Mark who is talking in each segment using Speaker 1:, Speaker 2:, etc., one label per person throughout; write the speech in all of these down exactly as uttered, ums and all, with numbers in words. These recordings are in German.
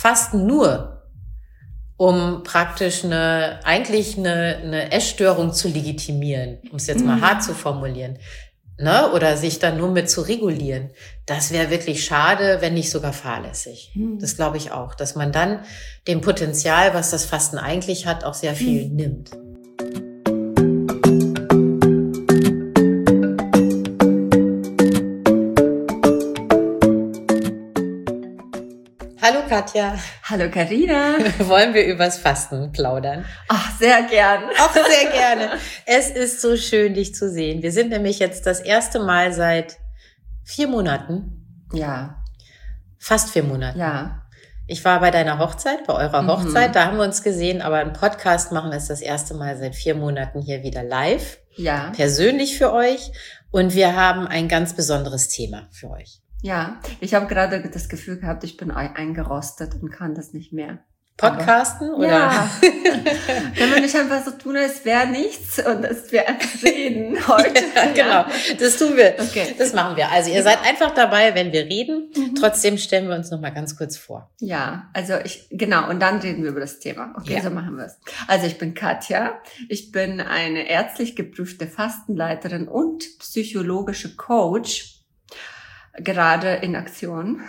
Speaker 1: fasten nur, um praktisch eine, eigentlich eine, eine Essstörung zu legitimieren, um es jetzt mal
Speaker 2: Mhm.
Speaker 1: hart zu formulieren, ne? Oder sich dann nur mit zu regulieren. Das wäre wirklich schade, wenn nicht sogar fahrlässig.
Speaker 2: Mhm.
Speaker 1: Das glaube ich auch, dass man dann dem Potenzial, was das Fasten eigentlich hat, auch sehr viel
Speaker 2: Mhm.
Speaker 1: nimmt. Hallo Katja.
Speaker 2: Hallo Carina.
Speaker 1: Wollen wir übers Fasten plaudern?
Speaker 2: Ach, sehr gern.
Speaker 1: Auch sehr gerne. Es ist so schön, dich zu sehen. Wir sind nämlich jetzt das erste Mal seit vier Monaten,
Speaker 2: Ja,
Speaker 1: fast vier Monaten.
Speaker 2: ja.
Speaker 1: Ich war bei deiner Hochzeit, bei eurer
Speaker 2: Mhm.
Speaker 1: Hochzeit, da haben wir uns gesehen, aber im Podcast machen wir es das erste Mal seit vier Monaten hier wieder live,
Speaker 2: Ja,
Speaker 1: persönlich für euch. Und wir haben ein ganz besonderes Thema für euch.
Speaker 2: ja. Ich habe gerade das Gefühl gehabt, ich bin ei- eingerostet und kann das nicht mehr.
Speaker 1: Podcasten oder?
Speaker 2: Ja. Wenn wir nicht einfach so tun, als wäre nichts und es wäre einfach reden heute.
Speaker 1: Ja, genau, das tun wir.
Speaker 2: Okay.
Speaker 1: Das machen wir. Also ihr seid einfach dabei, wenn wir reden.
Speaker 2: Mhm.
Speaker 1: Trotzdem stellen wir uns noch mal ganz kurz vor.
Speaker 2: Ja, also ich, genau, und dann reden wir über das Thema. Okay,
Speaker 1: Ja.
Speaker 2: so machen wir es. Also ich bin Katja, ich bin eine ärztlich geprüfte Fastenleiterin und psychologische Coach, gerade in Aktion.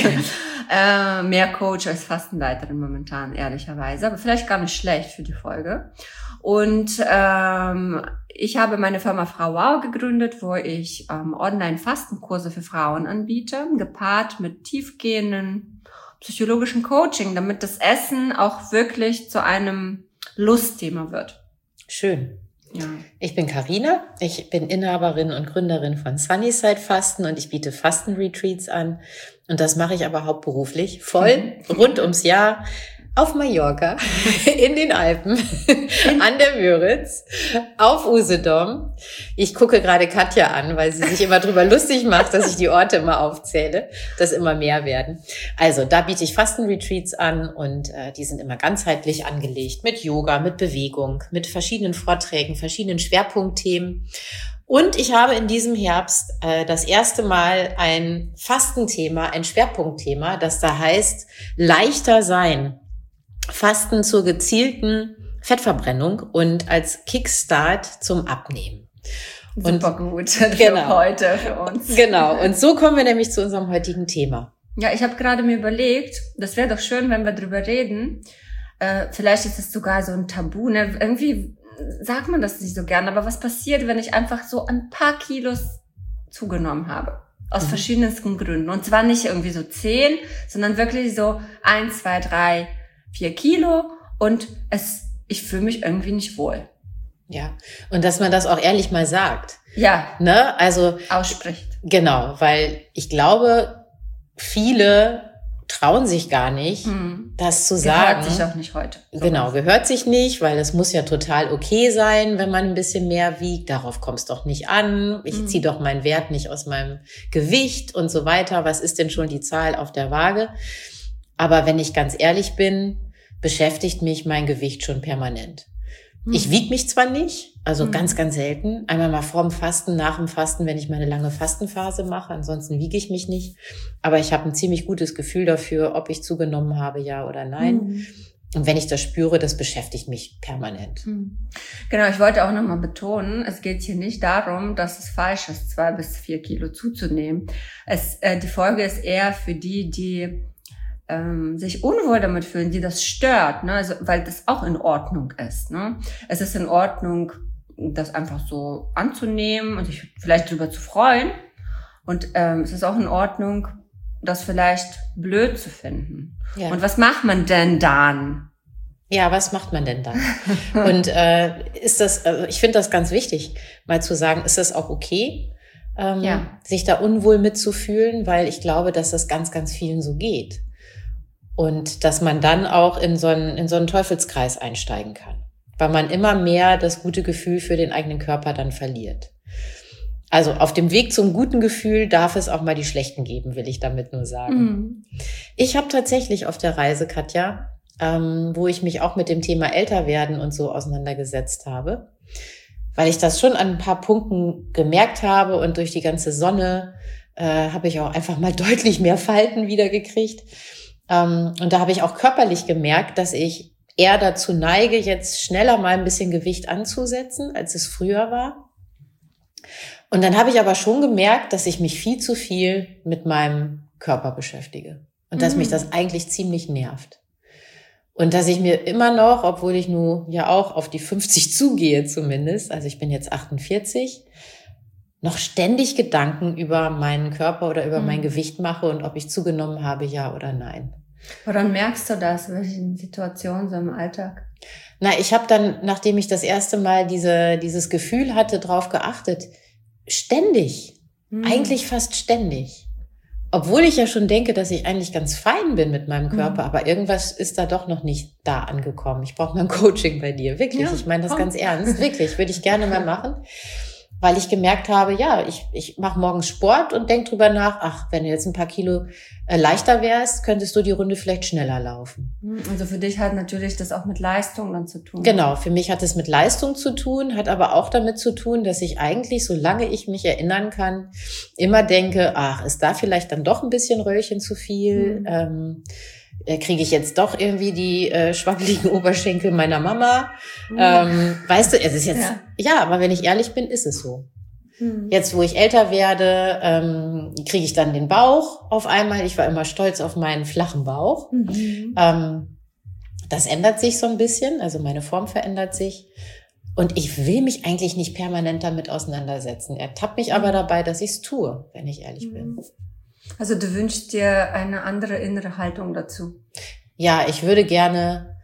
Speaker 2: äh, mehr Coach als Fastenleiterin momentan, ehrlicherweise, aber vielleicht gar nicht schlecht für die Folge. Und ähm, ich habe meine Firma Frau Wow gegründet, wo ich ähm, Online-Fastenkurse für Frauen anbiete, gepaart mit tiefgehenden psychologischen Coaching, damit das Essen auch wirklich zu einem Lustthema wird.
Speaker 1: Schön.
Speaker 2: Ja.
Speaker 1: Ich bin Carina, ich bin Inhaberin und Gründerin von Sunnyside Fasten und ich biete Fastenretreats an. Und das mache ich aber hauptberuflich, voll, rund ums Jahr, auf Mallorca, in den Alpen, an der Müritz, auf Usedom. Ich gucke gerade Katja an, weil sie sich immer drüber lustig macht, dass ich die Orte immer aufzähle, dass immer mehr werden. Also da biete ich Fastenretreats an und äh, die sind immer ganzheitlich angelegt mit Yoga, mit Bewegung, mit verschiedenen Vorträgen, verschiedenen Schwerpunktthemen. Und ich habe in diesem Herbst äh, das erste Mal ein Fastenthema, ein Schwerpunktthema, das da heißt leichter sein. Fasten zur gezielten Fettverbrennung und als Kickstart zum Abnehmen.
Speaker 2: Super gut für
Speaker 1: genau.
Speaker 2: heute, für uns.
Speaker 1: Genau, und so kommen wir nämlich zu unserem heutigen Thema.
Speaker 2: Ja, ich habe gerade mir überlegt, das wäre doch schön, wenn wir drüber reden. Äh, vielleicht ist es sogar so ein Tabu. Ne? Irgendwie sagt man das nicht so gern, aber was passiert, wenn ich einfach so ein paar Kilos zugenommen habe? Aus
Speaker 1: Mhm.
Speaker 2: verschiedensten Gründen. Und zwar nicht irgendwie so zehn, sondern wirklich so eins, zwei, drei, vier Kilo und es, ich fühle mich irgendwie nicht wohl.
Speaker 1: Ja, und dass man das auch ehrlich mal sagt.
Speaker 2: Ja,
Speaker 1: Ne? Also
Speaker 2: ausspricht.
Speaker 1: genau, weil ich glaube, viele trauen sich gar nicht,
Speaker 2: Hm.
Speaker 1: das zu sagen.
Speaker 2: Gehört sich auch nicht heute.
Speaker 1: Genau, gehört sich nicht, weil das muss ja total okay sein, wenn man ein bisschen mehr wiegt. Darauf kommt es doch nicht an. Ich
Speaker 2: Mhm.
Speaker 1: ziehe doch meinen Wert nicht aus meinem Gewicht und so weiter. Was ist denn schon die Zahl auf der Waage? Aber wenn ich ganz ehrlich bin, beschäftigt mich mein Gewicht schon permanent.
Speaker 2: Mhm.
Speaker 1: Ich wiege mich zwar nicht, also
Speaker 2: Mhm.
Speaker 1: ganz, ganz selten. Einmal mal vorm Fasten, nach dem Fasten, wenn ich meine lange Fastenphase mache. Ansonsten wiege ich mich nicht. Aber ich habe ein ziemlich gutes Gefühl dafür, ob ich zugenommen habe, ja oder nein.
Speaker 2: Mhm.
Speaker 1: Und wenn ich das spüre, das beschäftigt mich permanent.
Speaker 2: Hm. Genau, ich wollte auch nochmal betonen, es geht hier nicht darum, dass es falsch ist, zwei bis vier Kilo zuzunehmen. Es, äh, die Folge ist eher für die, die ähm, sich unwohl damit fühlen, die das stört, ne? Also, weil das auch in Ordnung ist. Ne? Es ist in Ordnung, das einfach so anzunehmen und sich vielleicht drüber zu freuen. Und ähm, es ist auch in Ordnung, das vielleicht blöd zu finden.
Speaker 1: Ja.
Speaker 2: Und was macht man denn dann?
Speaker 1: Ja, was macht man denn dann? Und äh, ist das, also ich finde das ganz wichtig, mal zu sagen, ist das auch okay, ähm,
Speaker 2: Ja.
Speaker 1: sich da unwohl mitzufühlen, weil ich glaube, dass das ganz, ganz vielen so geht. Und dass man dann auch in so einen, in so einen Teufelskreis einsteigen kann, weil man immer mehr das gute Gefühl für den eigenen Körper dann verliert. Also auf dem Weg zum guten Gefühl darf es auch mal die schlechten geben, will ich damit nur sagen.
Speaker 2: Mhm.
Speaker 1: Ich habe tatsächlich auf der Reise, Katja, ähm, wo ich mich auch mit dem Thema Älterwerden und so auseinandergesetzt habe, weil ich das schon an ein paar Punkten gemerkt habe und durch die ganze Sonne äh, habe ich auch einfach mal deutlich mehr Falten wieder gekriegt. Ähm, und da habe ich auch körperlich gemerkt, dass ich eher dazu neige, jetzt schneller mal ein bisschen Gewicht anzusetzen, als es früher war. Und dann habe ich aber schon gemerkt, dass ich mich viel zu viel mit meinem Körper beschäftige. Und dass mhm. mich das eigentlich ziemlich nervt. Und dass ich mir immer noch, obwohl ich nun ja auch auf die fünfzig zugehe zumindest, also ich bin jetzt achtundvierzig, noch ständig Gedanken über meinen Körper oder über mhm. mein Gewicht mache und ob ich zugenommen habe, ja oder nein.
Speaker 2: Woran merkst du das? In welchen Situationen so im Alltag?
Speaker 1: Na, ich habe dann, nachdem ich das erste Mal diese dieses Gefühl hatte, drauf geachtet, ständig, mhm. eigentlich fast ständig. Obwohl ich ja schon denke, dass ich eigentlich ganz fein bin mit meinem Körper, mhm. aber irgendwas ist da doch noch nicht da angekommen. Ich brauche mal ein Coaching bei dir, wirklich. Ja, ich meine das komm. ganz ernst, wirklich, würde ich gerne mal machen. Weil ich gemerkt habe, ja, ich ich mache morgens Sport und denk drüber nach, ach, wenn du jetzt ein paar Kilo äh, leichter wärst, könntest du die Runde vielleicht schneller laufen.
Speaker 2: Also für dich hat natürlich das auch mit Leistung dann zu tun.
Speaker 1: Genau, für mich hat es mit Leistung zu tun, hat aber auch damit zu tun, dass ich eigentlich, solange ich mich erinnern kann, immer denke, ach, ist da vielleicht dann doch ein bisschen Röllchen zu viel? Mhm. Ähm, kriege ich jetzt doch irgendwie die äh, schwabbeligen Oberschenkel meiner Mama. Mhm. Ähm, weißt du, es ist jetzt, ja. ja, aber wenn ich ehrlich bin, ist es so. Mhm. Jetzt, wo ich älter werde, ähm, kriege ich dann den Bauch auf einmal. Ich war immer stolz auf meinen flachen Bauch. Mhm. Ähm, das ändert sich so ein bisschen, also meine Form verändert sich. Und ich will mich eigentlich nicht permanent damit auseinandersetzen. Er tappt mich mhm. aber dabei, dass ich es tue, wenn ich ehrlich mhm. bin.
Speaker 2: Also du wünschst dir eine andere innere Haltung dazu?
Speaker 1: Ja, ich würde gerne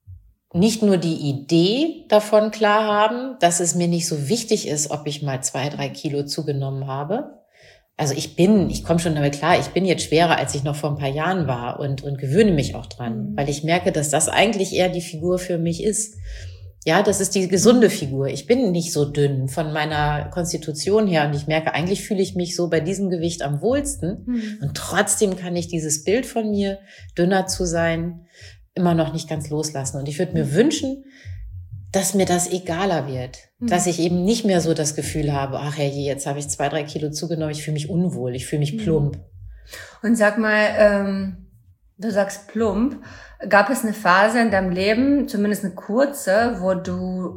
Speaker 1: nicht nur die Idee davon klar haben, dass es mir nicht so wichtig ist, ob ich mal zwei, drei Kilo zugenommen habe. Also ich bin, ich komme schon damit klar, ich bin jetzt schwerer, als ich noch vor ein paar Jahren war und, und gewöhne mich auch dran, mhm. weil ich merke, dass das eigentlich eher die Figur für mich ist. Ja, das ist die gesunde Figur. Ich bin nicht so dünn von meiner Konstitution her und ich merke, eigentlich fühle ich mich so bei diesem Gewicht am wohlsten. Mhm. Und trotzdem kann ich dieses Bild von mir, dünner zu sein, immer noch nicht ganz loslassen. Und ich würde mir wünschen, dass mir das egaler wird. Mhm. Dass ich eben nicht mehr so das Gefühl habe, ach herrje, jetzt habe ich zwei, drei Kilo zugenommen, ich fühle mich unwohl, ich fühle mich plump.
Speaker 2: Und sag mal, ähm, du sagst plump. Gab es eine Phase in deinem Leben, zumindest eine kurze, wo du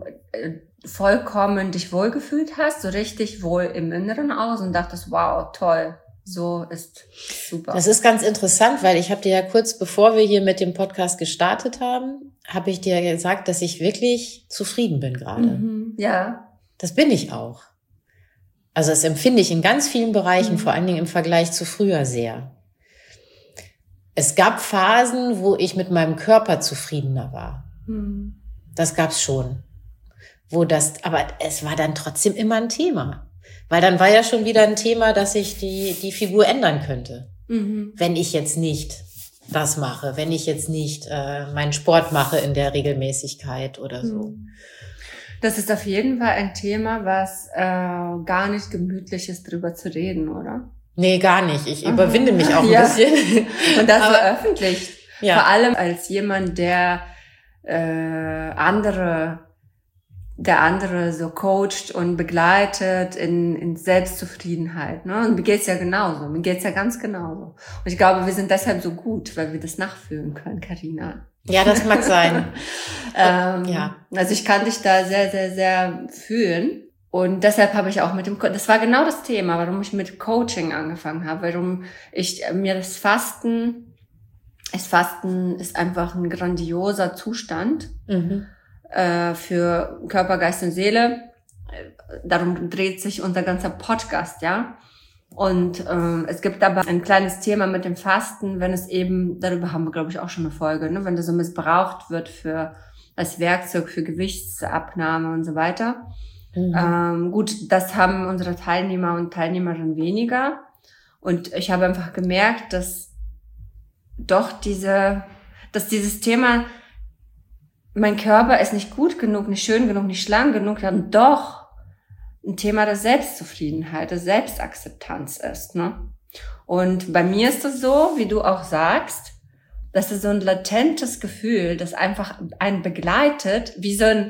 Speaker 2: vollkommen dich wohlgefühlt hast, so richtig wohl im Inneren aus und dachtest, wow, toll, so ist super.
Speaker 1: Das ist ganz interessant, weil ich habe dir ja kurz, bevor wir hier mit dem Podcast gestartet haben, habe ich dir gesagt, dass ich wirklich zufrieden bin gerade.
Speaker 2: Mhm, ja.
Speaker 1: Das bin ich auch. Also das empfinde ich in ganz vielen Bereichen, mhm. vor allen Dingen im Vergleich zu früher sehr. Es gab Phasen, wo ich mit meinem Körper zufriedener war. Mhm. Das gab's schon. Wo das, aber es war dann trotzdem immer ein Thema. Weil dann war ja schon wieder ein Thema, dass ich die, die Figur ändern könnte. Mhm. Wenn ich jetzt nicht das mache, wenn ich jetzt nicht äh, meinen Sport mache in der Regelmäßigkeit oder so.
Speaker 2: Das ist auf jeden Fall ein Thema, was äh, gar nicht gemütlich ist, drüber zu reden, oder?
Speaker 1: Nee, gar nicht. Ich Aha. überwinde mich auch ein
Speaker 2: ja.
Speaker 1: bisschen.
Speaker 2: Und das so öffentlich. Ja. Vor allem als jemand, der äh, andere, der andere so coacht und begleitet in, in Selbstzufriedenheit. Ne? Und mir geht's ja genauso. Mir geht's ja ganz genauso. Und ich glaube, wir sind deshalb so gut, weil wir das nachfühlen können, Carina.
Speaker 1: Ja, das mag sein.
Speaker 2: ähm, ja. Also ich kann dich da sehr, sehr, sehr fühlen. Und deshalb habe ich auch mit dem, das war genau das Thema, warum ich mit Coaching angefangen habe, warum ich mir das Fasten, das Fasten ist einfach ein grandioser Zustand mhm. äh, für Körper, Geist und Seele. Darum dreht sich unser ganzer Podcast, ja. Und äh, es gibt aber ein kleines Thema mit dem Fasten, wenn es eben, darüber haben wir, glaube ich, auch schon eine Folge, ne, wenn das so missbraucht wird für als Werkzeug für Gewichtsabnahme und so weiter. Mhm. Ähm, gut, das haben unsere Teilnehmer und Teilnehmerinnen weniger. Und ich habe einfach gemerkt, dass doch diese, dass dieses Thema, mein Körper ist nicht gut genug, nicht schön genug, nicht schlank genug, dann doch ein Thema der Selbstzufriedenheit, der Selbstakzeptanz ist, ne? Und bei mir ist es so, wie du auch sagst, das ist so ein latentes Gefühl, das einfach einen begleitet, wie so ein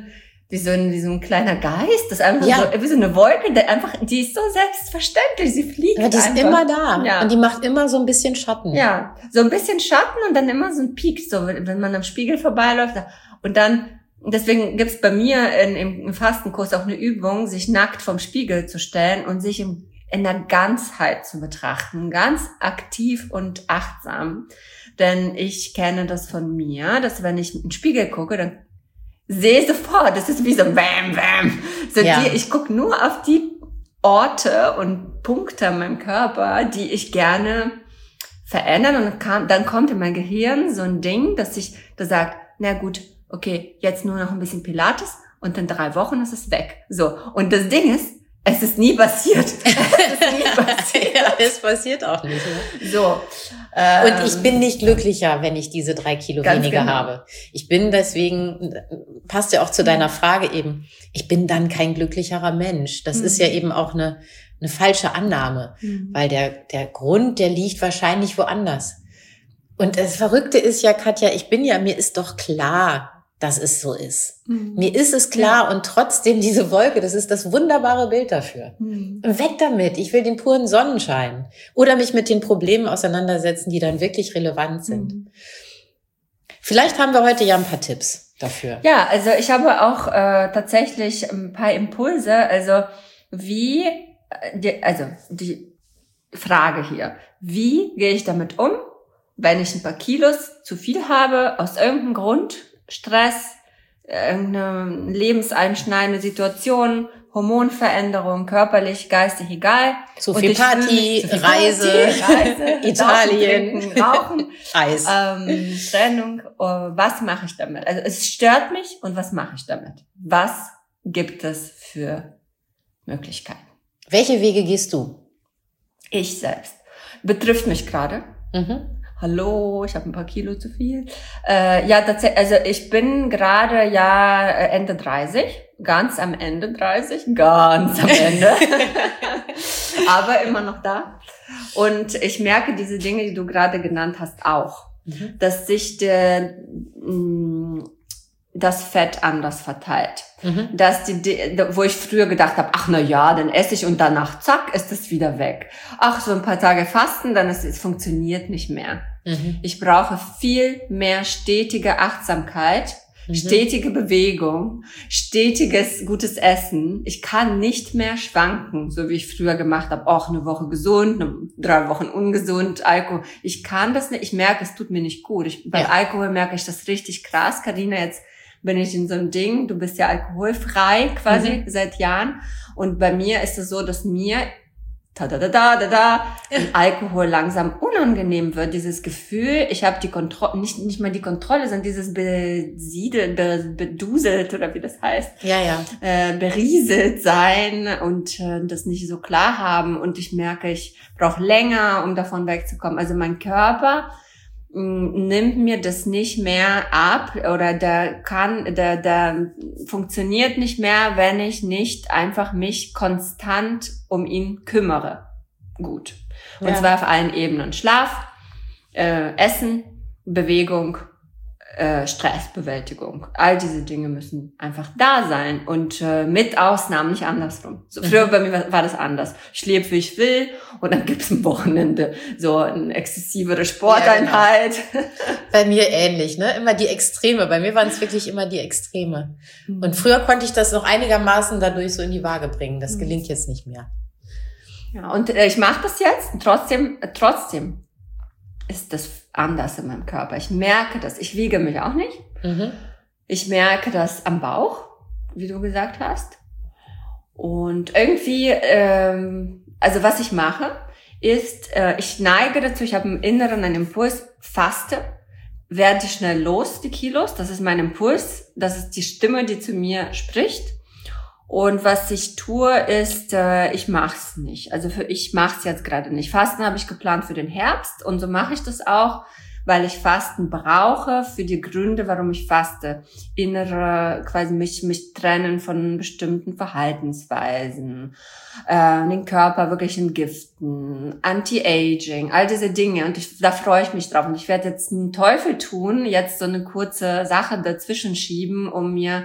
Speaker 2: wie so ein, wie so ein kleiner Geist, das ist einfach
Speaker 1: Ja.
Speaker 2: so, wie so eine Wolke, der einfach, die ist so selbstverständlich, sie fliegt
Speaker 1: Aber die ist
Speaker 2: einfach.
Speaker 1: immer da.
Speaker 2: Ja.
Speaker 1: Und die macht immer so ein bisschen Schatten.
Speaker 2: Ja, so ein bisschen Schatten und dann immer so ein Peak, so wenn man am Spiegel vorbeiläuft. Und dann, deswegen gibt's bei mir in, im Fastenkurs auch eine Übung, sich nackt vorm Spiegel zu stellen und sich im, in der Ganzheit zu betrachten, ganz aktiv und achtsam. Denn ich kenne das von mir, dass wenn ich in den Spiegel gucke, dann sehe sofort, das ist wie so bam, bam. So
Speaker 1: Ja.
Speaker 2: die, ich gucke nur auf die Orte und Punkte in meinem Körper, die ich gerne verändern. Und kam, dann kommt in mein Gehirn so ein Ding, dass ich da sagt, na gut, okay, jetzt nur noch ein bisschen Pilates und in drei Wochen ist es weg. So. Und das Ding ist, es ist nie passiert. Es ist nie passiert.
Speaker 1: Ja, es passiert auch nicht. Ne?
Speaker 2: So.
Speaker 1: Und ich bin nicht glücklicher, wenn ich diese drei Kilo
Speaker 2: Ganz
Speaker 1: weniger
Speaker 2: genau.
Speaker 1: habe. Ich bin deswegen, passt ja auch zu deiner Frage eben, ich bin dann kein glücklicherer Mensch. Das
Speaker 2: Mhm.
Speaker 1: ist ja eben auch eine, eine falsche Annahme,
Speaker 2: Mhm.
Speaker 1: weil der, der Grund, der liegt wahrscheinlich woanders. Und das Verrückte ist ja, Katja, ich bin ja, mir ist doch klar, dass es so ist.
Speaker 2: Mhm.
Speaker 1: Mir ist es klar und trotzdem diese Wolke, das ist das wunderbare Bild dafür.
Speaker 2: Mhm.
Speaker 1: Weg damit, ich will den puren Sonnenschein. Oder mich mit den Problemen auseinandersetzen, die dann wirklich relevant sind.
Speaker 2: Mhm.
Speaker 1: Vielleicht haben wir heute ja ein paar Tipps dafür.
Speaker 2: Ja, also ich habe auch äh, tatsächlich ein paar Impulse. Also wie, äh, die, also die Frage hier, wie gehe ich damit um, wenn ich ein paar Kilos zu viel habe, aus irgendeinem Grund, Stress, irgendeine lebenseinschneidende Situation, Hormonveränderung, körperlich, geistig, egal.
Speaker 1: Zu
Speaker 2: Und
Speaker 1: viel
Speaker 2: ich fühle
Speaker 1: Party,
Speaker 2: mich- zu viel
Speaker 1: Reise,
Speaker 2: Reise,
Speaker 1: Italien,
Speaker 2: Trinken, Rauchen,
Speaker 1: Eis.
Speaker 2: ähm, Trennung. Oh, was mache ich damit? Also es stört mich und was mache ich damit? Was gibt es für Möglichkeiten?
Speaker 1: Welche Wege gehst du?
Speaker 2: Ich selbst. Betrifft mich gerade.
Speaker 1: Mhm.
Speaker 2: Hallo, ich habe ein paar Kilo zu viel. Äh, ja, tatsächlich, also ich bin gerade ja äh, Ende dreißig, ganz am Ende dreißig, ganz am Ende, aber immer noch da. Und ich merke diese Dinge, die du gerade genannt hast, auch,
Speaker 1: Mhm.
Speaker 2: dass sich der, mh, das Fett anders verteilt.
Speaker 1: Mhm.
Speaker 2: Dass die, die, wo ich früher gedacht habe, ach na ja, dann esse ich und danach zack, ist es wieder weg. Ach, so ein paar Tage fasten, dann ist es funktioniert nicht mehr.
Speaker 1: Mhm.
Speaker 2: Ich brauche viel mehr stetige Achtsamkeit,
Speaker 1: Mhm.
Speaker 2: stetige Bewegung, stetiges gutes Essen. Ich kann nicht mehr schwanken, so wie ich früher gemacht habe. Auch eine Woche gesund, eine, drei Wochen ungesund, Alkohol. Ich kann das nicht. Ich merke, es tut mir nicht gut. Ich, bei
Speaker 1: Ja.
Speaker 2: Alkohol merke ich das richtig krass. Carina, jetzt bin ich in so einem Ding. Du bist ja alkoholfrei quasi
Speaker 1: Mhm.
Speaker 2: seit Jahren. Und bei mir ist es so, dass mir da da da da da da Alkohol langsam unangenehm wird, dieses Gefühl, ich habe die Kontrolle, nicht nicht mal die Kontrolle, sondern dieses besiedelt, be, beduselt oder wie das heißt,
Speaker 1: Ja, ja.
Speaker 2: äh, berieselt sein und äh, das nicht so klar haben und ich merke, ich brauche länger, um davon wegzukommen. Also mein Körper mh, nimmt mir das nicht mehr ab oder der kann, der, der funktioniert nicht mehr, wenn ich nicht einfach mich konstant um ihn kümmere. Gut. Und
Speaker 1: Ja.
Speaker 2: zwar auf allen Ebenen. Schlaf, äh, Essen, Bewegung, äh, Stressbewältigung. All diese Dinge müssen einfach da sein und äh, mit Ausnahmen, nicht andersrum. So, früher
Speaker 1: Mhm.
Speaker 2: bei mir war, war das anders. Ich lebe, wie ich will und dann gibt's am Wochenende so eine exzessivere Sporteinheit.
Speaker 1: Bei mir ähnlich, ne? Immer die Extreme. Bei mir waren es wirklich immer die Extreme. Und früher konnte ich das noch einigermaßen dadurch so in die Waage bringen. Das
Speaker 2: Mhm.
Speaker 1: gelingt jetzt nicht mehr.
Speaker 2: Ja, und äh, ich mache das jetzt und trotzdem, äh, trotzdem ist das anders in meinem Körper. Ich merke das. Ich wiege mich auch nicht.
Speaker 1: Mhm.
Speaker 2: Ich merke das am Bauch, wie du gesagt hast. Und irgendwie, ähm, also was ich mache, ist, äh, ich neige dazu, ich habe im Inneren einen Impuls, faste, werde schnell los, die Kilos. Das ist mein Impuls. Das ist die Stimme, die zu mir spricht. Und was ich tue, ist, äh, ich mach's nicht. Also für ich mach's jetzt gerade nicht. Fasten habe ich geplant für den Herbst und so mache ich das auch, weil ich Fasten brauche für die Gründe, warum ich faste. Innere, quasi mich mich trennen von bestimmten Verhaltensweisen, äh, den Körper wirklich entgiften, Anti-Aging, all diese Dinge. Und ich, da freue ich mich drauf. Und ich werde jetzt einen Teufel tun, jetzt so eine kurze Sache dazwischen schieben, um mir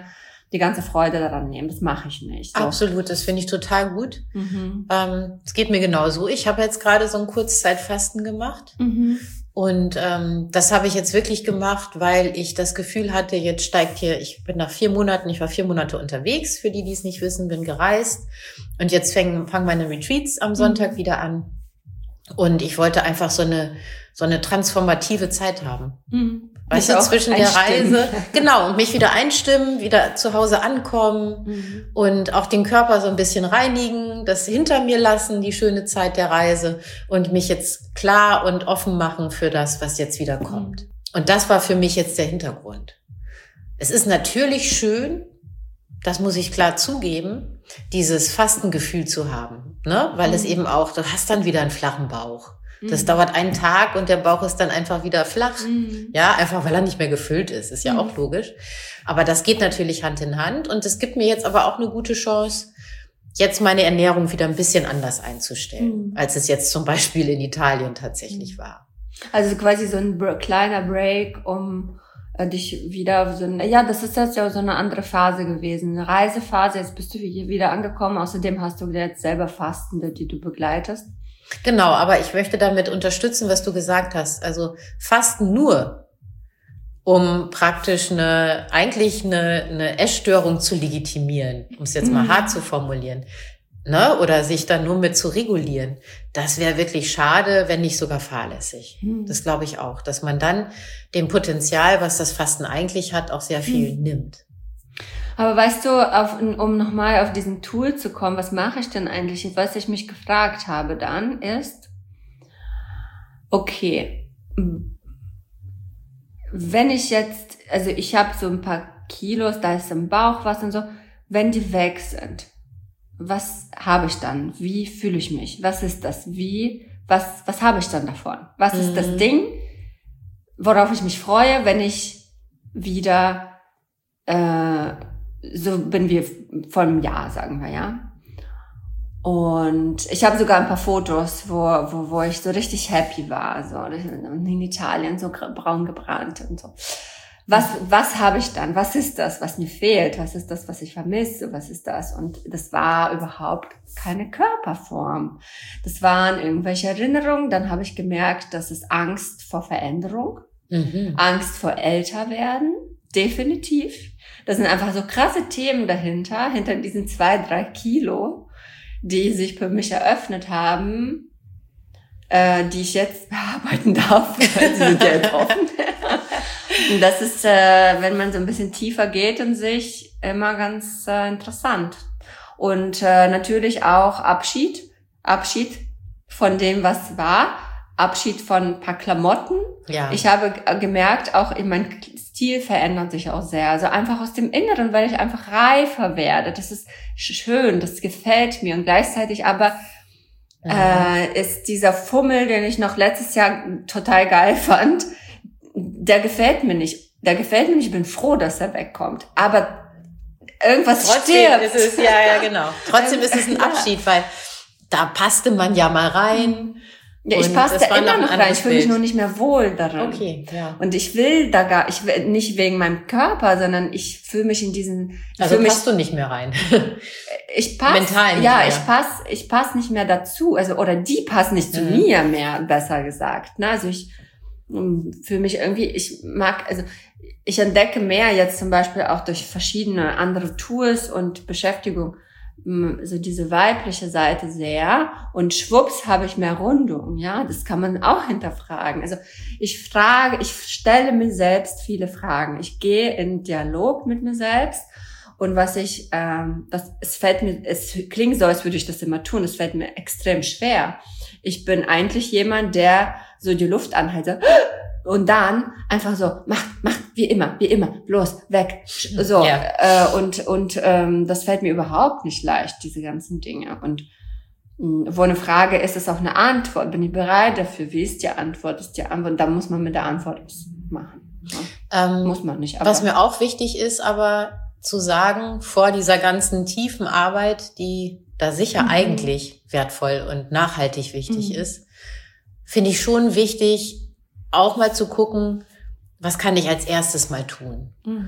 Speaker 2: die ganze Freude daran nehmen. Das mache ich nicht. So.
Speaker 1: Absolut, das finde ich total gut.
Speaker 2: Mhm.
Speaker 1: Ähm, es geht mir genauso. Ich habe jetzt gerade so ein Kurzzeitfasten gemacht.
Speaker 2: Mhm.
Speaker 1: Und ähm, das habe ich jetzt wirklich gemacht, weil ich das Gefühl hatte, jetzt steigt hier, ich bin nach vier Monaten, ich war vier Monate unterwegs, für die, die es nicht wissen, bin gereist. Und jetzt fangen, fangen meine Retreats am Sonntag mhm. wieder an. Und ich wollte einfach so eine so eine transformative Zeit haben.
Speaker 2: Mhm.
Speaker 1: Weißt du, zwischen der Reise, genau, und mich wieder einstimmen, wieder zu Hause ankommen mhm. und auch den Körper so ein bisschen reinigen, das hinter mir lassen, die schöne Zeit der Reise und mich jetzt klar und offen machen für das, was jetzt wieder kommt. Mhm. Und das war für mich jetzt der Hintergrund. Es ist natürlich schön, das muss ich klar zugeben, dieses Fastengefühl zu haben, ne? Weil mhm. es eben auch, du hast dann wieder einen flachen Bauch. Das mhm. dauert einen Tag und der Bauch ist dann einfach wieder flach. Mhm. Ja, einfach weil er nicht mehr gefüllt ist. Ist ja mhm. auch logisch. Aber das geht natürlich Hand in Hand. Und es gibt mir jetzt aber auch eine gute Chance, jetzt meine Ernährung wieder ein bisschen anders einzustellen, mhm. als es jetzt zum Beispiel in Italien tatsächlich mhm. war.
Speaker 2: Also quasi so ein kleiner Break, um äh, dich wieder so eine, ja, das ist jetzt ja so eine andere Phase gewesen. Eine Reisephase, jetzt bist du hier wieder angekommen. Außerdem hast du jetzt selber Fastende, die du begleitest.
Speaker 1: Genau, aber ich möchte damit unterstützen, was du gesagt hast. Also Fasten nur, um praktisch eine, eigentlich eine, eine Essstörung zu legitimieren, um es jetzt mal mhm. hart zu formulieren, ne? Oder sich dann nur mit zu regulieren. Das wäre wirklich schade, wenn nicht sogar fahrlässig. Mhm. Das glaube ich auch, dass man dann dem Potenzial, was das Fasten eigentlich hat, auch sehr viel mhm. nimmt.
Speaker 2: Aber weißt du, auf, um nochmal auf diesen Tool zu kommen, was mache ich denn eigentlich? Was ich mich gefragt habe dann ist, okay, wenn ich jetzt, also ich habe so ein paar Kilos, da ist im Bauch was und so, wenn die weg sind, was habe ich dann? Wie fühle ich mich? Was ist das? Wie, was, was habe ich dann davon? Was ist mhm. das Ding, worauf ich mich freue, wenn ich wieder äh, so bin wie vor einem Jahr, sagen wir, ja. Und ich habe sogar ein paar Fotos, wo, wo, wo ich so richtig happy war, so in Italien, so braun gebrannt und so. Was, was habe ich dann? Was ist das, was mir fehlt? Was ist das, was ich vermisse? Was ist das? Und das war überhaupt keine Körperform. Das waren irgendwelche Erinnerungen. Dann habe ich gemerkt, das ist Angst vor Veränderung, mhm. Angst vor Älterwerden, definitiv. Das sind einfach so krasse Themen dahinter, hinter diesen zwei, drei Kilo, die sich für mich eröffnet haben, äh, die ich jetzt bearbeiten darf, weil sie sind ja jetzt offen. Und das ist, äh, wenn man so ein bisschen tiefer geht in sich, immer ganz äh, interessant. Und äh, natürlich auch Abschied, Abschied von dem, was war, Abschied von ein paar Klamotten. Ja. Ich habe gemerkt, auch in mein Stil verändert sich auch sehr. Also einfach aus dem Inneren, weil ich einfach reifer werde. Das ist schön, das gefällt mir. Und gleichzeitig aber äh, ist dieser Fummel, den ich noch letztes Jahr total geil fand, der gefällt mir nicht. Der gefällt mir nicht. Ich bin froh, dass er wegkommt. Aber irgendwas
Speaker 1: Trotzdem
Speaker 2: stirbt.
Speaker 1: Ist es, ja, ja, genau. Trotzdem ist es ein Abschied, weil da passte man ja mal rein.
Speaker 2: Ja, ich passe da immer noch rein. Ich fühle mich nur nicht mehr wohl darin.
Speaker 1: Okay, ja.
Speaker 2: Und ich will da gar, ich will nicht wegen meinem Körper, sondern ich fühle mich in diesen.
Speaker 1: Also passt du nicht mehr rein.
Speaker 2: Ich passe.
Speaker 1: Mental nicht
Speaker 2: ja,
Speaker 1: mehr.
Speaker 2: ich passe, ich passe nicht mehr dazu. Also oder die passen nicht zu mhm. mir mehr, besser gesagt. Ne? Also ich fühle mich irgendwie. Ich mag, also ich entdecke mehr jetzt zum Beispiel auch durch verschiedene andere Tools und Beschäftigung. So diese weibliche Seite sehr und schwupps habe ich mehr Rundung, ja, das kann man auch hinterfragen. Also ich frage, ich stelle mir selbst viele Fragen. Ich gehe in Dialog mit mir selbst und was ich, ähm, das, es fällt mir, es klingt so, als würde ich das immer tun, es fällt mir extrem schwer. Ich bin eigentlich jemand, der so die Luft anhält, so, und dann einfach so, macht, macht, wie immer, wie immer, los, weg, so, ja. äh, und, und, ähm, das fällt mir überhaupt nicht leicht, diese ganzen Dinge, und mh, wo eine Frage ist, ist auch eine Antwort, bin ich bereit dafür, wie ist die Antwort, ist die Antwort, und da muss man mit der Antwort was machen, ja? ähm, muss man nicht, aber.
Speaker 1: Was mir auch wichtig ist, aber zu sagen, vor dieser ganzen tiefen Arbeit, die da sicher mhm. eigentlich wertvoll und nachhaltig wichtig mhm. ist, finde ich schon wichtig, auch mal zu gucken, was kann ich als erstes mal tun? Mhm.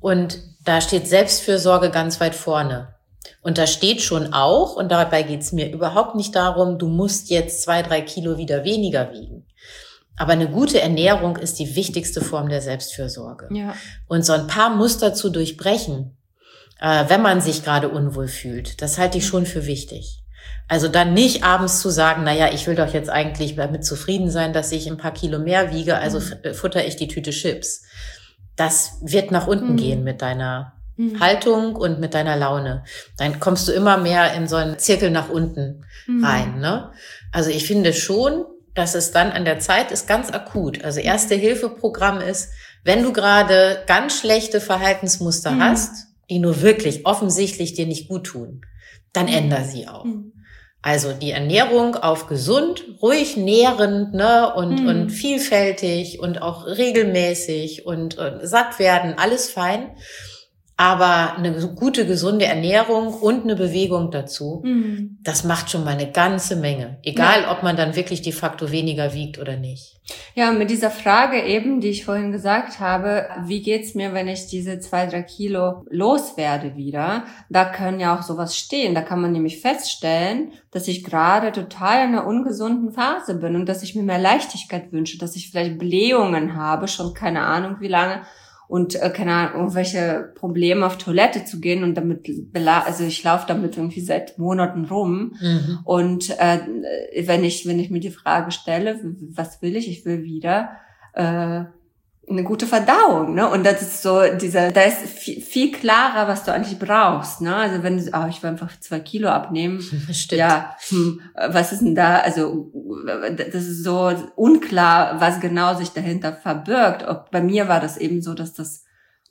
Speaker 1: Und da steht Selbstfürsorge ganz weit vorne. Und da steht schon auch, und dabei geht's mir überhaupt nicht darum, du musst jetzt zwei, drei Kilo wieder weniger wiegen. Aber eine gute Ernährung ist die wichtigste Form der Selbstfürsorge.
Speaker 2: Ja.
Speaker 1: Und so ein paar Muster zu durchbrechen, äh, wenn man sich gerade unwohl fühlt, das halte ich schon für wichtig. Also dann nicht abends zu sagen, naja, ich will doch jetzt eigentlich damit zufrieden sein, dass ich ein paar Kilo mehr wiege, also mhm. futter ich die Tüte Chips. Das wird nach unten mhm. gehen mit deiner mhm. Haltung und mit deiner Laune. Dann kommst du immer mehr in so einen Zirkel nach unten mhm. rein, ne? Also ich finde schon, dass es dann an der Zeit ist, ganz akut. Also Erste-Hilfe-Programm ist, wenn du gerade ganz schlechte Verhaltensmuster mhm. hast, die nur wirklich offensichtlich dir nicht gut tun, dann mhm. änder sie auch. Mhm. Also die Ernährung auf gesund, ruhig nährend, ne, und, mhm. und vielfältig und auch regelmäßig und, und satt werden, alles fein. Aber eine gute, gesunde Ernährung und eine Bewegung dazu, mhm. das macht schon mal eine ganze Menge. Egal, ja. ob man dann wirklich de facto weniger wiegt oder nicht.
Speaker 2: Ja, mit dieser Frage eben, die ich vorhin gesagt habe, wie geht's mir, wenn ich diese zwei, drei Kilo loswerde wieder? Da können ja auch sowas stehen. Da kann man nämlich feststellen, dass ich gerade total in einer ungesunden Phase bin und dass ich mir mehr Leichtigkeit wünsche, dass ich vielleicht Blähungen habe, schon keine Ahnung wie lange. Und äh, keine Ahnung, irgendwelche Probleme auf Toilette zu gehen und damit, also ich laufe damit irgendwie seit Monaten rum. Mhm. Und äh, wenn ich wenn ich mir die Frage stelle, was will ich? Ich will wieder äh, eine gute Verdauung, ne? Und das ist so dieser, da ist viel, viel klarer, was du eigentlich brauchst, ne? Also wenn du, oh, ich will einfach zwei Kilo abnehmen,
Speaker 1: stimmt.
Speaker 2: Ja, hm, was ist denn da? Also das ist so unklar, was genau sich dahinter verbirgt. Ob, bei mir war das eben so, dass das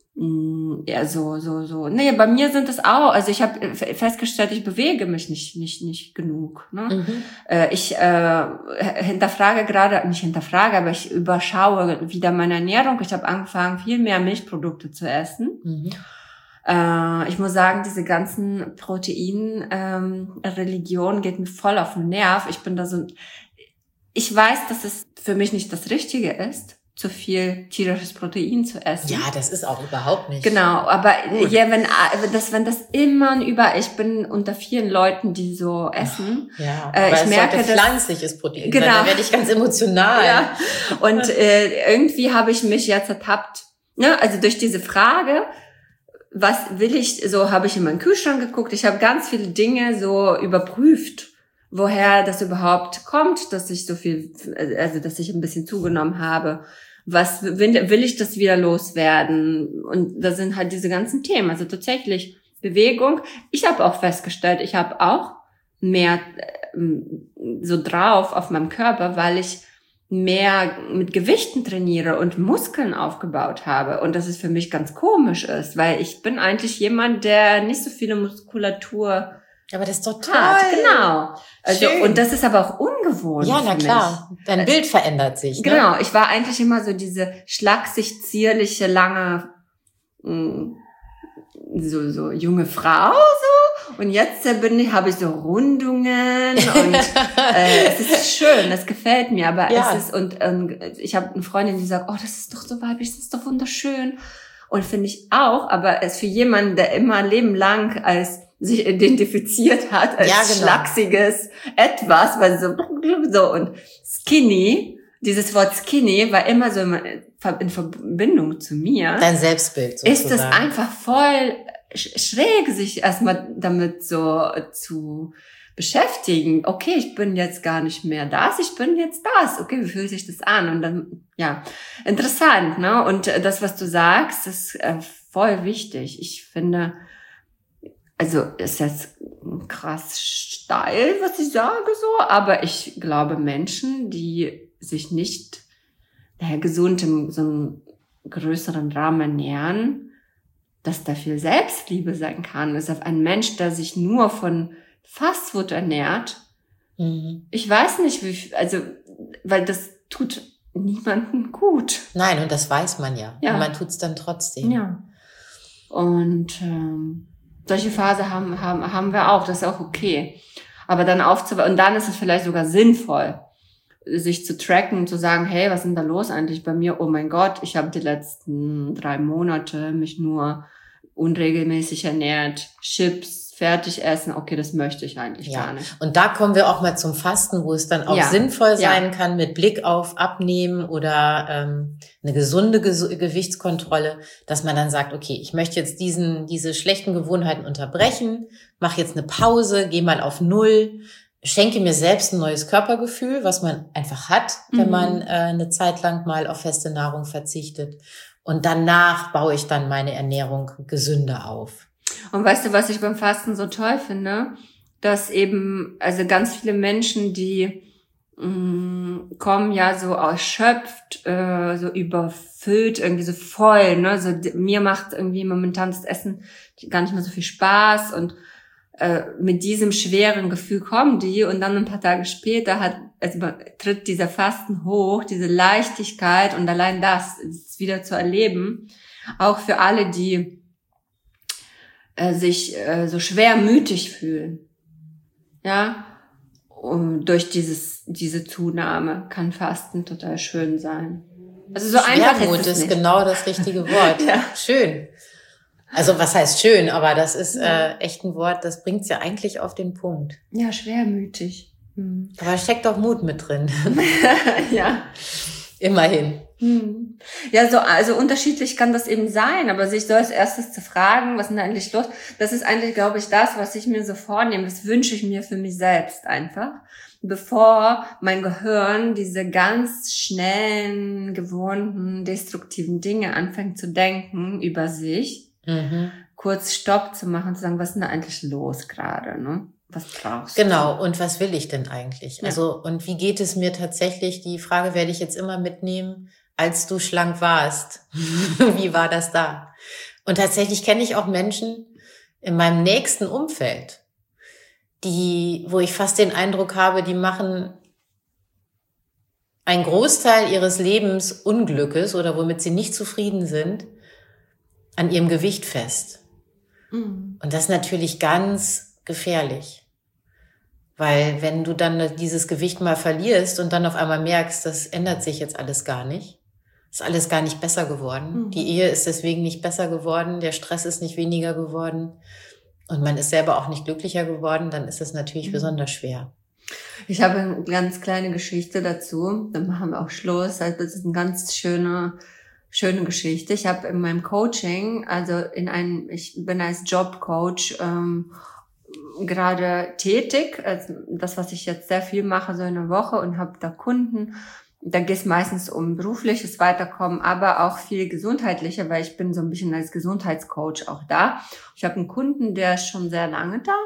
Speaker 2: mh, ja so so so. Nee, bei mir sind es auch. Also ich habe festgestellt, ich bewege mich nicht nicht nicht genug. Ne? Mhm. Äh, ich äh, hinterfrage gerade, nicht hinterfrage, aber ich überschaue wieder meine Ernährung. Ich habe angefangen, viel mehr Milchprodukte zu essen. Mhm. Äh, ich muss sagen, diese ganzen Protein-Religion ähm, geht mir voll auf den Nerv. Ich bin da so. Ich weiß, dass es für mich nicht das Richtige ist, zu viel tierisches Protein zu essen.
Speaker 1: Ja, das ist auch überhaupt nicht.
Speaker 2: Genau, aber gut. Ja, wenn das, wenn das immer und überall, ich bin unter vielen Leuten, die so essen.
Speaker 1: Ja,
Speaker 2: äh,
Speaker 1: aber
Speaker 2: ich
Speaker 1: es
Speaker 2: merke,
Speaker 1: sollte
Speaker 2: dass
Speaker 1: pflanzliches Protein
Speaker 2: genau.
Speaker 1: sein, da werde ich ganz emotional.
Speaker 2: Ja. Und äh, irgendwie habe ich mich jetzt ertappt, ne? Also durch diese Frage, was will ich, so habe ich in meinen Kühlschrank geguckt, ich habe ganz viele Dinge so überprüft, woher das überhaupt kommt, dass ich so viel, also dass ich ein bisschen zugenommen habe. Was will, will ich das wieder loswerden? Und da sind halt diese ganzen Themen. Also tatsächlich Bewegung. Ich habe auch festgestellt, ich habe auch mehr so drauf auf meinem Körper, weil ich mehr mit Gewichten trainiere und Muskeln aufgebaut habe. Und das ist für mich ganz komisch ist, weil ich bin eigentlich jemand, der nicht so viele Muskulatur
Speaker 1: aber das ist doch toll.
Speaker 2: Hat, genau. Also, schön. Und das ist aber auch ungewohnt.
Speaker 1: Ja, na klar. Mich. Dein Bild verändert sich. Ne?
Speaker 2: Genau. Ich war eigentlich immer so diese schlaksig, zierliche, lange, mh, so, so junge Frau, so. Und jetzt bin ich, habe ich so Rundungen und, äh, es ist schön, das gefällt mir, aber ja. es ist, und, und ich habe eine Freundin, die sagt, oh, das ist doch so weiblich, das ist doch wunderschön. Und finde ich auch, aber es für jemanden, der immer ein Leben lang als sich identifiziert hat als ja, genau. schlachsiges Etwas, weil so, so und skinny, dieses Wort skinny war immer so in Verbindung zu mir.
Speaker 1: Dein Selbstbild sozusagen.
Speaker 2: Ist es einfach voll schräg, sich erstmal damit so zu beschäftigen. Okay, ich bin jetzt gar nicht mehr das, ich bin jetzt das. Okay, wie fühlt sich das an? Und dann, ja, interessant, ne? Und das, was du sagst, ist voll wichtig. Ich finde, also ist jetzt krass steil, was ich sage so, aber ich glaube Menschen, die sich nicht naja, gesund in so einem größeren Rahmen ernähren, dass da viel Selbstliebe sein kann. Ist auf ein Mensch, der sich nur von Fastfood ernährt. Mhm. Ich weiß nicht, wie, also, weil das tut niemandem gut.
Speaker 1: Nein, und das weiß man ja. ja. Und man tut's dann trotzdem.
Speaker 2: Ja. Und ähm, solche Phase haben, haben, haben wir auch, das ist auch okay. Aber dann aufzubauen, und dann ist es vielleicht sogar sinnvoll, sich zu tracken, zu sagen, hey, was ist denn da los eigentlich bei mir? Oh mein Gott, ich habe die letzten drei Monate mich nur unregelmäßig ernährt, Chips, fertig essen, okay, das möchte ich eigentlich
Speaker 1: ja.
Speaker 2: gar nicht.
Speaker 1: Und da kommen wir auch mal zum Fasten, wo es dann auch
Speaker 2: ja.
Speaker 1: sinnvoll sein
Speaker 2: ja.
Speaker 1: kann mit Blick auf Abnehmen oder ähm, eine gesunde Ge- Gewichtskontrolle, dass man dann sagt, okay, ich möchte jetzt diesen diese schlechten Gewohnheiten unterbrechen, mache jetzt eine Pause, gehe mal auf Null, schenke mir selbst ein neues Körpergefühl, was man einfach hat, wenn
Speaker 2: Mhm.
Speaker 1: man äh, eine Zeit lang mal auf feste Nahrung verzichtet. Und danach baue ich dann meine Ernährung gesünder auf.
Speaker 2: Und weißt du, was ich beim Fasten so toll finde? Dass eben, also ganz viele Menschen, die mh, kommen ja so erschöpft, äh, so überfüllt, irgendwie so voll, ne? So, mir macht irgendwie momentan das Essen gar nicht mehr so viel Spaß und äh, mit diesem schweren Gefühl kommen die und dann ein paar Tage später hat, also tritt dieser Fasten hoch, diese Leichtigkeit und allein das ist wieder zu erleben, auch für alle, die äh, sich äh, so schwermütig fühlen, ja, und durch dieses diese Zunahme kann Fasten total schön sein. Also so einfach ist es
Speaker 1: ist
Speaker 2: nicht.
Speaker 1: genau das richtige Wort.
Speaker 2: ja.
Speaker 1: Schön. Also was heißt schön, aber das ist äh, echt ein Wort, das bringt's ja eigentlich auf den Punkt.
Speaker 2: Ja, schwermütig. Hm.
Speaker 1: Aber steckt auch Mut mit drin.
Speaker 2: ja.
Speaker 1: Immerhin.
Speaker 2: Hm. Ja, so, also unterschiedlich kann das eben sein, aber sich so als erstes zu fragen, was ist denn eigentlich los, das ist eigentlich, glaube ich, das, was ich mir so vornehme, das wünsche ich mir für mich selbst einfach, bevor mein Gehirn diese ganz schnellen, gewohnten, destruktiven Dinge anfängt zu denken über sich,
Speaker 1: Mhm.
Speaker 2: kurz Stopp zu machen, zu sagen, was ist denn da eigentlich los gerade, ne? Was brauchst du?
Speaker 1: Genau, und was will ich denn eigentlich?
Speaker 2: Ja.
Speaker 1: Also, und wie geht es mir tatsächlich? Die Frage werde ich jetzt immer mitnehmen, als du schlank warst. Wie war das da? Und tatsächlich kenne ich auch Menschen in meinem nächsten Umfeld, die, wo ich fast den Eindruck habe, die machen einen Großteil ihres Lebensunglückes oder womit sie nicht zufrieden sind, an ihrem Gewicht fest.
Speaker 2: Mhm.
Speaker 1: Und das ist natürlich ganz gefährlich. Weil wenn du dann dieses Gewicht mal verlierst und dann auf einmal merkst, das ändert sich jetzt alles gar nicht, ist alles gar nicht besser geworden.
Speaker 2: Mhm.
Speaker 1: Die Ehe ist deswegen nicht besser geworden, der Stress ist nicht weniger geworden und man ist selber auch nicht glücklicher geworden, dann ist es natürlich
Speaker 2: Mhm.
Speaker 1: besonders schwer.
Speaker 2: Ich habe eine ganz kleine Geschichte dazu, dann machen wir auch Schluss. Also das ist eine ganz schöne, schöne Geschichte. Ich habe in meinem Coaching, also in einem, ich bin als Jobcoach ähm, gerade tätig, also das, was ich jetzt sehr viel mache, so in der Woche und habe da Kunden. Da geht es meistens um berufliches Weiterkommen, aber auch viel gesundheitlicher, weil ich bin so ein bisschen als Gesundheitscoach auch da. Ich habe einen Kunden, der ist schon sehr lange da.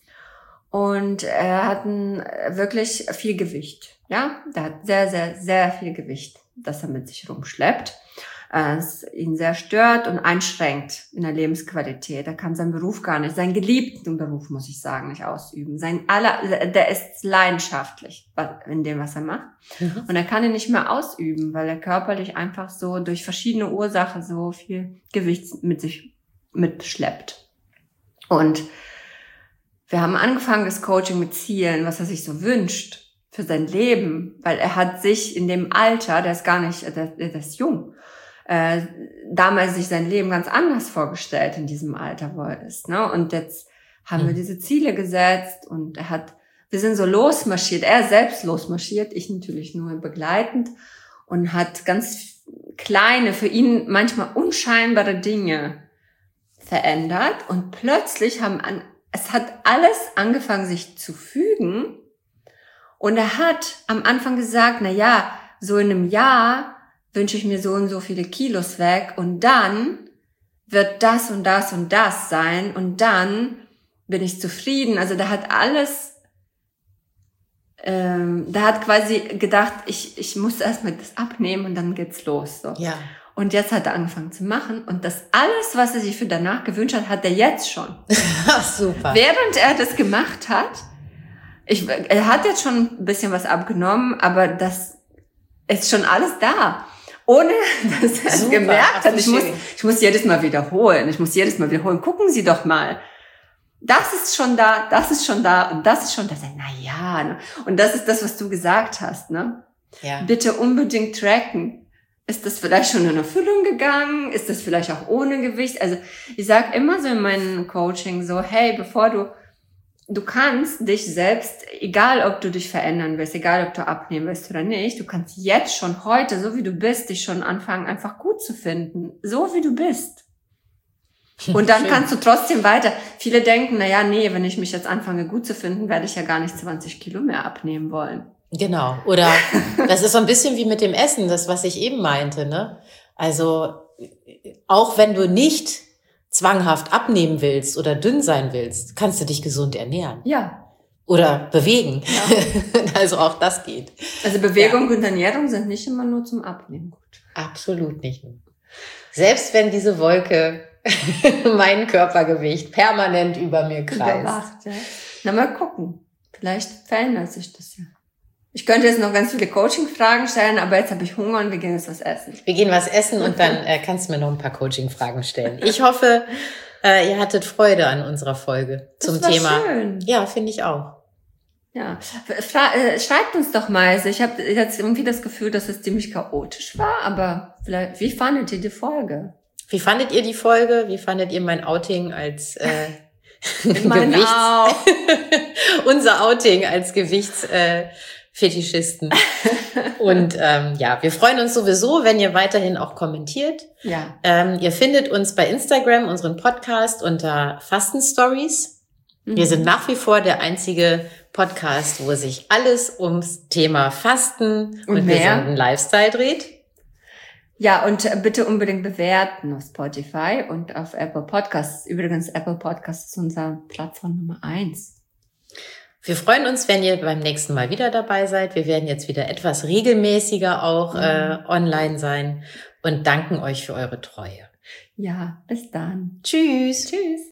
Speaker 2: Und er hat ein, wirklich viel Gewicht, ja. Der hat sehr, sehr, sehr viel Gewicht, das er mit sich rumschleppt. Es ihn sehr stört und einschränkt in der Lebensqualität. Er kann seinen Beruf gar nicht, seinen geliebten Beruf, muss ich sagen, nicht ausüben. Sein aller, der ist leidenschaftlich in dem, was er macht. Mhm. Und er kann ihn nicht mehr ausüben, weil er körperlich einfach so durch verschiedene Ursachen so viel Gewicht mit sich mitschleppt. Und wir haben angefangen, das Coaching mit Zielen, was er sich so wünscht für sein Leben, weil er hat sich in dem Alter, der ist gar nicht, der, der ist jung, äh, damals sich sein Leben ganz anders vorgestellt in diesem Alter, wo er ist, ne? Und jetzt haben mhm. wir diese Ziele gesetzt und er hat, wir sind so losmarschiert, er selbst losmarschiert, ich natürlich nur begleitend und hat ganz kleine, für ihn manchmal unscheinbare Dinge verändert und plötzlich haben an Es hat alles angefangen, sich zu fügen. Und er hat am Anfang gesagt, na ja, so in einem Jahr wünsche ich mir so und so viele Kilos weg. Und dann wird das und das und das sein. Und dann bin ich zufrieden. Also der hat alles, ähm, der hat quasi gedacht, ich, ich muss erstmal das abnehmen und dann geht's los. So.
Speaker 1: Ja.
Speaker 2: Und jetzt hat er angefangen zu machen. Und das alles, was er sich für danach gewünscht hat, hat er jetzt schon.
Speaker 1: Ach, super.
Speaker 2: Während er das gemacht hat, ich, er hat jetzt schon ein bisschen was abgenommen, aber das ist schon alles da. Ohne, dass er es gemerkt hat. Ich muss, ich muss jedes Mal wiederholen. Ich muss jedes Mal wiederholen. Gucken Sie doch mal. das ist schon da, das ist schon da und das ist schon da. Na ja, ne? Und das ist das, was du gesagt hast, ne?
Speaker 1: Ja.
Speaker 2: Bitte unbedingt tracken. Ist das vielleicht schon in Erfüllung gegangen? Ist das vielleicht auch ohne Gewicht? Also ich sage immer so in meinem Coaching so, hey, bevor du, du kannst dich selbst, egal ob du dich verändern willst, egal ob du abnehmen willst oder nicht, du kannst jetzt schon heute, so wie du bist, dich schon anfangen, einfach gut zu finden. So wie du bist. Und dann kannst du trotzdem weiter. Viele denken, na ja, nee, wenn ich mich jetzt anfange gut zu finden, werde ich ja gar nicht zwanzig Kilo mehr abnehmen wollen.
Speaker 1: Genau. Oder das ist so ein bisschen wie mit dem Essen, das, was ich eben meinte, ne? Also, auch wenn du nicht zwanghaft abnehmen willst oder dünn sein willst, kannst du dich gesund ernähren.
Speaker 2: Ja.
Speaker 1: Oder bewegen.
Speaker 2: Ja.
Speaker 1: Also auch das geht.
Speaker 2: Also Bewegung ja. und Ernährung sind nicht immer nur zum Abnehmen gut.
Speaker 1: Absolut nicht. Selbst wenn diese Wolke mein Körpergewicht permanent über mir kreist.
Speaker 2: Überwacht, ja. Na, mal gucken. Vielleicht verändert sich das ja. Ich könnte jetzt noch ganz viele Coaching-Fragen stellen, aber jetzt habe ich Hunger und wir gehen jetzt was essen.
Speaker 1: Wir gehen was essen und dann äh, kannst du mir noch ein paar Coaching-Fragen stellen. Ich hoffe, äh, ihr hattet Freude an unserer Folge zum
Speaker 2: das war
Speaker 1: Thema.
Speaker 2: Schön.
Speaker 1: Ja, finde ich auch.
Speaker 2: Ja, Fra- äh, schreibt uns doch mal. Also ich habe jetzt irgendwie das Gefühl, dass es ziemlich chaotisch war, aber vielleicht, wie fandet ihr die Folge?
Speaker 1: Wie fandet ihr die Folge? Wie fandet ihr mein Outing als äh,
Speaker 2: mein
Speaker 1: Gewichts
Speaker 2: auch.
Speaker 1: unser Outing als Gewichts äh, Fetischisten. Und ähm, ja, wir freuen uns sowieso, wenn ihr weiterhin auch kommentiert.
Speaker 2: Ja.
Speaker 1: Ähm, ihr findet uns bei Instagram, unseren Podcast, unter Fastenstories. Mhm. Wir sind nach wie vor der einzige Podcast, wo sich alles ums Thema Fasten und, und gesunden Lifestyle dreht.
Speaker 2: Ja, und bitte unbedingt bewerten auf Spotify und auf Apple Podcasts. Übrigens, Apple Podcasts ist unser Plattform Nummer eins.
Speaker 1: Wir freuen uns, wenn ihr beim nächsten Mal wieder dabei seid. Wir werden jetzt wieder etwas regelmäßiger auch mhm. äh, online sein und danken euch für eure Treue.
Speaker 2: Ja, bis dann.
Speaker 1: Tschüss.
Speaker 2: Tschüss.